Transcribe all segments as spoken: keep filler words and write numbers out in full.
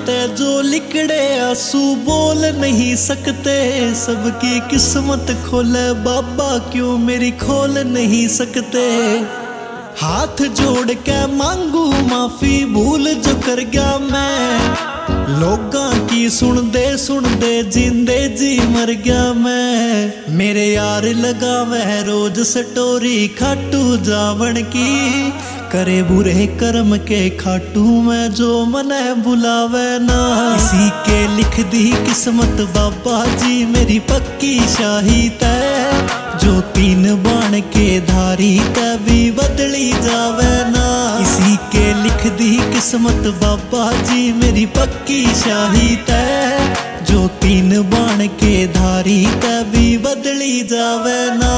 ते जो लिकड़े आंसू बोल नहीं सकते। सबकी किस्मत खोले बाबा क्यों मेरी खोल नहीं सकते। हाथ जोड़ के मांगू माफी भूल जो कर गया मैं। लोगां की सुन दे सुन दे जिंदे जी मर गया मैं। मेरे यार लगा वह रोज स्टोरी खाटू जावण की। करे बुरे कर्म के खाटू में जो मने बुलावे ना। इसी के लिख दी किस्मत बाबा जी मेरी पक्की शाही तय। जो तीन बाण के धारी कभी बदली जावे ना। इसी के लिख दी किस्मत बाबा जी मेरी पक्की शाही तय। जो तीन बाण के धारी कभी बदली जावे ना।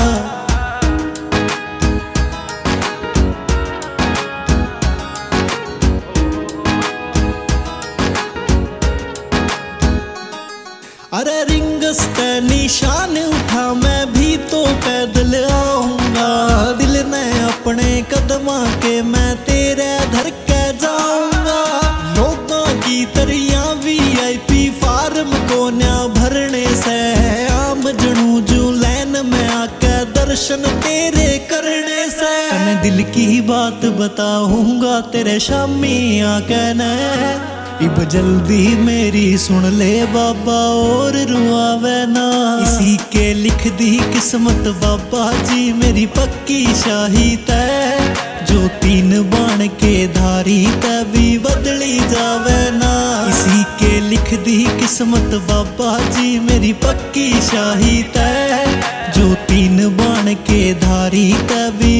अरे रिंगस पे निशान उठा मैं भी तो पैदल आऊंगा। दिल ने अपने कदमा के मैं तेरे धर के जाऊंगा। लोगों की तरियां वी आई पी फार्म को न्या भरने से। आम जनू जू लैन में आके दर्शन तेरे करने से। तने दिल की बात बताऊंगा तेरे शामी आके ने। इब जल्दी मेरी सुन ले बाबा और रुआवे ना। इसी के लिख दी किस्मत बाबा जी मेरी पक्की शाही तय। जो तीन बाण के धारी कभी बदली जावे ना। इसी के लिख दी किस्मत बाबा जी मेरी पक्की शाही तय। जो तीन बाण के धारी कभी।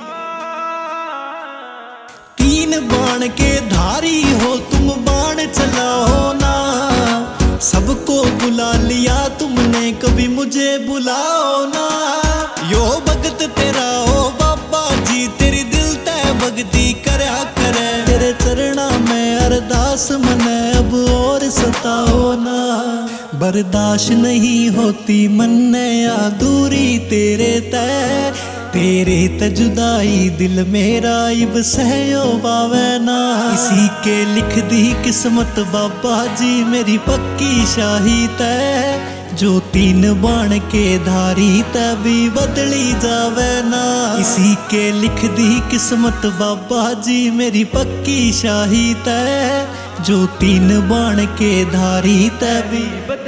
तीन बाण के धारी हो तुम बाण चलाओ ना। सबको बुला लिया तुमने कभी मुझे बुलाओ ना। यो भगत तेरा ओ बाबा जी तेरी दिल तय भगती करया करे। तेरे चरणा में अरदास मने अब और सताओ ना। बर्दाश्त नहीं होती मन्ने या दूरी तेरे तय। तेरे त जुदाई दिल मेरा इब सहयो पावे ना। इसी के लिख दी किस्मत बाबा जी मेरी पक्की शाही तय। जो तीन बाण के धारी तभी बदली जावे ना। इसी के लिख दी किस्मत बाबा जी मेरी पक्की शाही तय। जो तीन बाण के धारी तभी